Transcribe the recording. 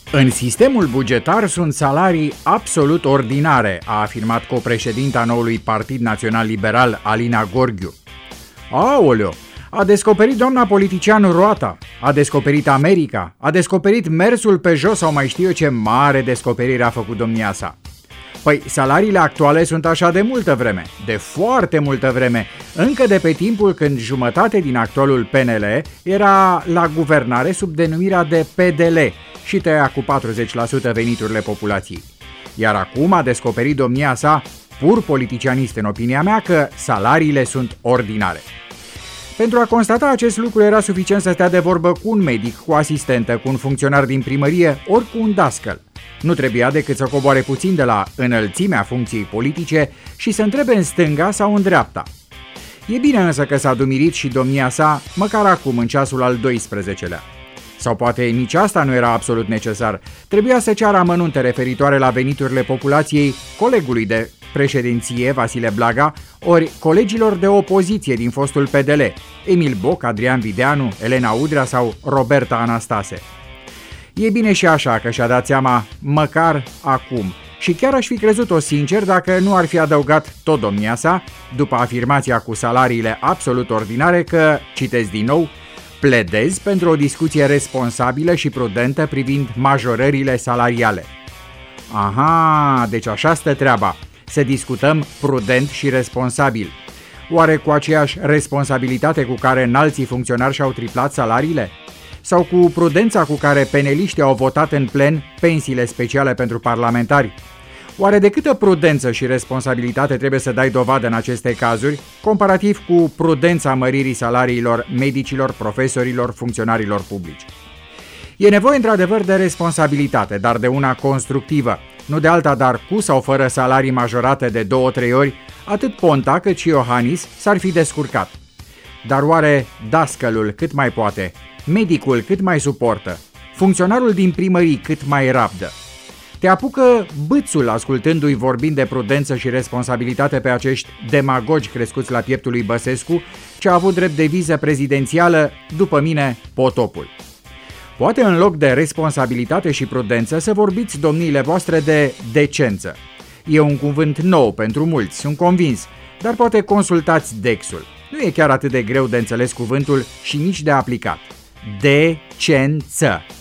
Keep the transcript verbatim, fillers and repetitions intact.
În sistemul bugetar sunt salarii absolut ordinare, a afirmat copreședinta noului Partid Național Liberal, Alina Gorghiu. Aoleo, a descoperit doamna politician roata, a descoperit America, a descoperit mersul pe jos sau mai știu eu ce mare descoperire a făcut domnia sa. Păi, salariile actuale sunt așa de multă vreme, de foarte multă vreme, încă de pe timpul când jumătate din actualul P N L era la guvernare sub denumirea de P D L și tăia cu patruzeci la sută veniturile populației. Iar acum a descoperit domnia sa, pur politicianist în opinia mea, că salariile sunt ordinare. Pentru a constata acest lucru era suficient să stea de vorbă cu un medic, cu o asistentă, cu un funcționar din primărie, ori cu un dascăl. Nu trebuia decât să coboare puțin de la înălțimea funcției politice și să întrebe în stânga sau în dreapta. E bine însă că s-a dumirit și domnia sa, măcar acum, în ceasul al doisprezecelea. Sau poate nici asta nu era absolut necesar. Trebuia să ceară amănunte referitoare la veniturile populației colegului de președinție, Vasile Blaga, ori colegilor de opoziție din fostul P D L, Emil Boc, Adrian Videanu, Elena Udrea sau Roberta Anastase. E bine și așa că și-a dat seama măcar acum și chiar aș fi crezut-o sincer dacă nu ar fi adăugat tot domnia sa, după afirmația cu salariile absolut ordinare, că, citesc din nou, pledez pentru o discuție responsabilă și prudentă privind majorările salariale. Aha, deci așa stă treaba, să discutăm prudent și responsabil. Oare cu aceeași responsabilitate cu care înalții funcționari și-au triplat salariile? Sau cu prudența cu care peneliștii au votat în plen pensiile speciale pentru parlamentari? Oare de câtă prudență și responsabilitate trebuie să dai dovadă în aceste cazuri, comparativ cu prudența măririi salariilor medicilor, profesorilor, funcționarilor publici? E nevoie într-adevăr de responsabilitate, dar de una constructivă, nu de alta, dar cu sau fără salarii majorate de două-trei ori, atât Ponta cât și Iohannis s-ar fi descurcat. Dar oare dascălul cât mai poate, medicul cât mai suportă, funcționarul din primării cât mai rabdă? Te apucă bâțul ascultându-i vorbind de prudență și responsabilitate pe acești demagogi crescuți la pieptul lui Băsescu, ce a avut drept deviză prezidențială, după mine, potopul. Poate în loc de responsabilitate și prudență să vorbiți, domniile voastre, de decență. E un cuvânt nou pentru mulți, sunt convins, dar poate consultați Dexul. Nu e chiar atât de greu de înțeles cuvântul și nici de aplicat. Decență.